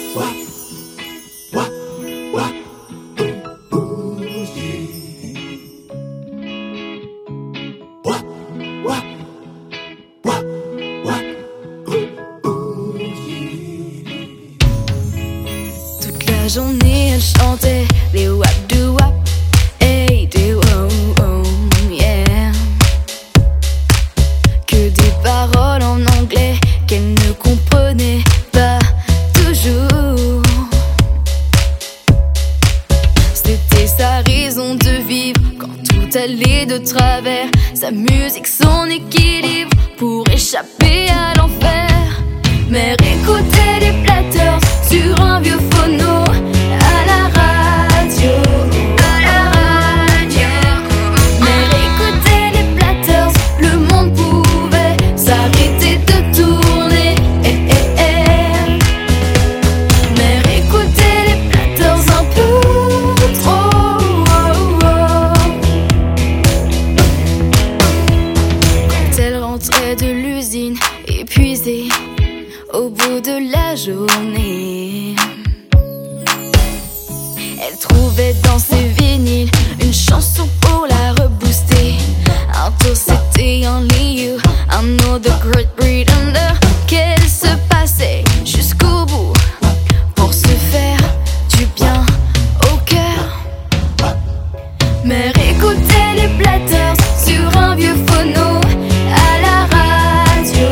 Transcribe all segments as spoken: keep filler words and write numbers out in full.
La journée elle chantait des wap du wap, hey des oh oh yeah. Que des paroles en anglais qu'elle ne comprenait pas toujours. C'était sa raison de vivre quand tout allait de travers. Sa musique, son équilibre pour échapper à l'enfer. Mère écoutait les Platters sur un vieux phono à la radio, à la radio. Mère écoutait les Platters, le monde pouvait s'arrêter de tourner. Eh, eh, eh. Mère écoutait les Platters un peu trop. Oh, oh. Quand elle rentrait de l'usine épuisée au bout de la journée, elle trouvait dans ses vinyles une chanson pour la rebooster. Un tour c'était Only You, un autre Great Rhythm qu'elle se passait jusqu'au bout pour se faire du bien au cœur. Mère écoutait les Platters sur un vieux phono à la radio.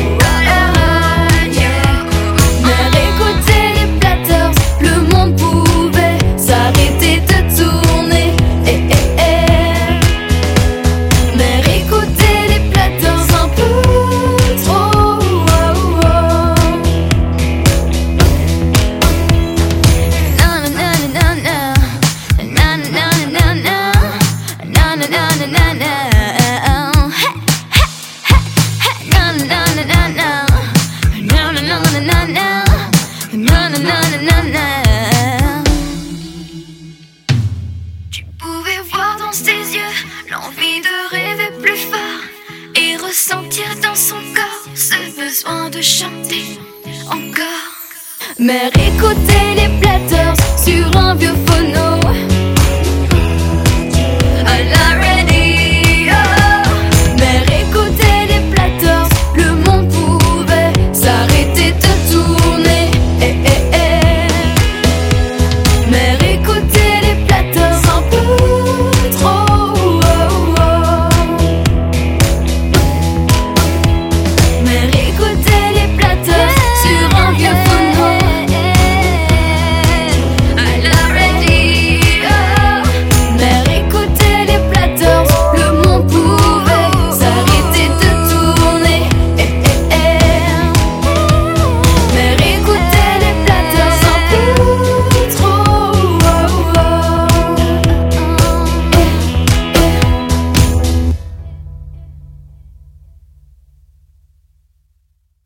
Tu pouvais voir dans ses yeux l'envie de rêver plus fort et ressentir dans son corps ce besoin de chanter encore. Mère écoutait les Platters sur un vieux phono à la radio.